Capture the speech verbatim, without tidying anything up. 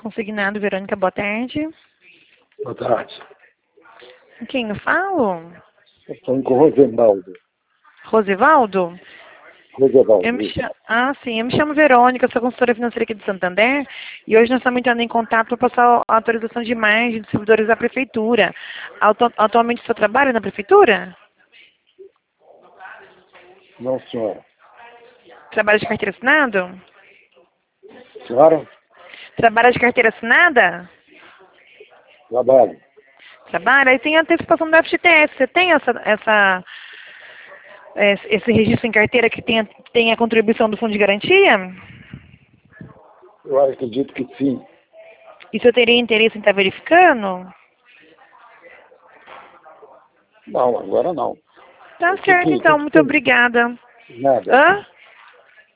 consignado, Verônica, boa tarde. Boa tarde. Com quem eu falo? Eu estou com o Rosevaldo. Rosevaldo? Rosevaldo, Eu me isso. chamo, ah, sim, eu me chamo Verônica, sou consultora financeira aqui de Santander e hoje nós estamos entrando em contato para passar a autorização de mais de distribuidores da prefeitura. Atu atualmente você trabalha na prefeitura? Não, senhora. Trabalha de carteira assinada? Senhora? Trabalha de carteira assinada? Trabalho. Trabalha? Aí tem a antecipação do F G T S. Você tem essa, essa, esse esse registro em carteira que tem, a- tem a contribuição do Fundo de Garantia? Eu acredito que sim. E você teria interesse em estar verificando? Não, agora não. Tá O que certo, que, que, então. que Muito tem? obrigada. Nada. Hã?